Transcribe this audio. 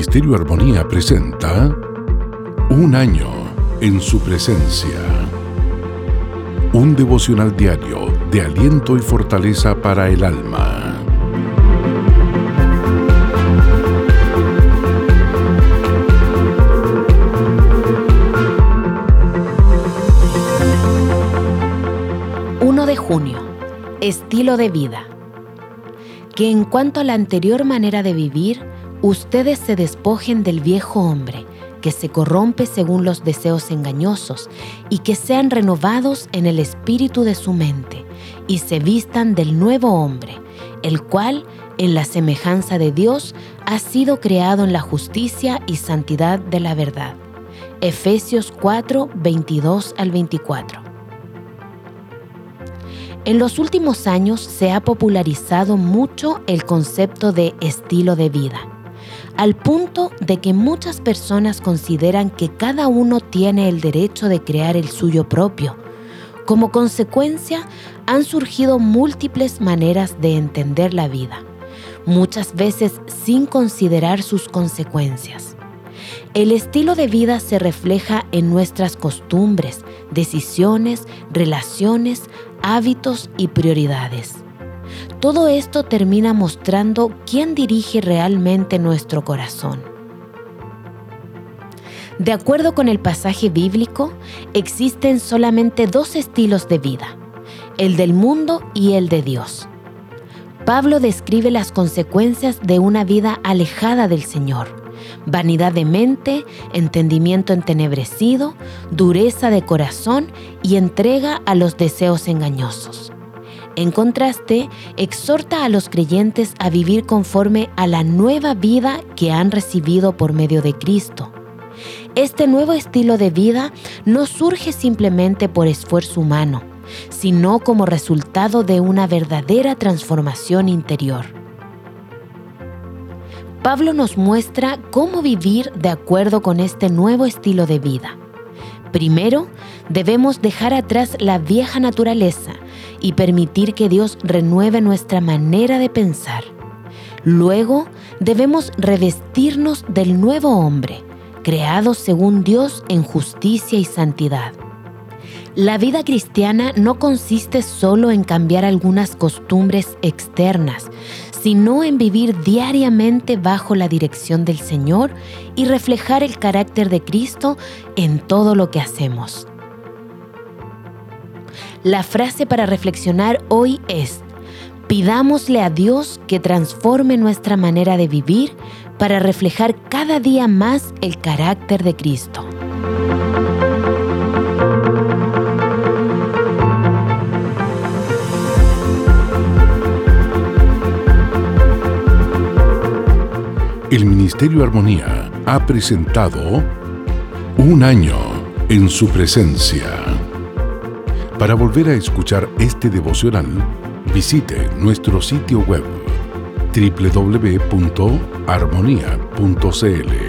Ministerio Armonía presenta Un año en su presencia. Un devocional diario de aliento y fortaleza para el alma. De junio. Estilo de vida. Que en cuanto a la anterior manera de vivir, ustedes se despojen del viejo hombre, que se corrompe según los deseos engañosos, y que sean renovados en el espíritu de su mente, y se vistan del nuevo hombre, el cual, en la semejanza de Dios, ha sido creado en la justicia y santidad de la verdad. Efesios 4, 22 al 24. En los últimos años se ha popularizado mucho el concepto de estilo de vida, al punto de que muchas personas consideran que cada uno tiene el derecho de crear el suyo propio. Como consecuencia, han surgido múltiples maneras de entender la vida, muchas veces sin considerar sus consecuencias. El estilo de vida se refleja en nuestras costumbres, decisiones, relaciones, hábitos y prioridades. Todo esto termina mostrando quién dirige realmente nuestro corazón. De acuerdo con el pasaje bíblico, existen solamente dos estilos de vida, el del mundo y el de Dios. Pablo describe las consecuencias de una vida alejada del Señor: vanidad de mente, entendimiento entenebrecido, dureza de corazón y entrega a los deseos engañosos. En contraste, exhorta a los creyentes a vivir conforme a la nueva vida que han recibido por medio de Cristo. Este nuevo estilo de vida no surge simplemente por esfuerzo humano, sino como resultado de una verdadera transformación interior. Pablo nos muestra cómo vivir de acuerdo con este nuevo estilo de vida. Primero, debemos dejar atrás la vieja naturaleza y permitir que Dios renueve nuestra manera de pensar. Luego, debemos revestirnos del nuevo hombre, creado según Dios en justicia y santidad. La vida cristiana no consiste solo en cambiar algunas costumbres externas, sino en vivir diariamente bajo la dirección del Señor y reflejar el carácter de Cristo en todo lo que hacemos. La frase para reflexionar hoy es: pidámosle a Dios que transforme nuestra manera de vivir para reflejar cada día más el carácter de Cristo. El Ministerio Armonía ha presentado Un año en su presencia. Para volver a escuchar este devocional, visite nuestro sitio web www.armonia.cl.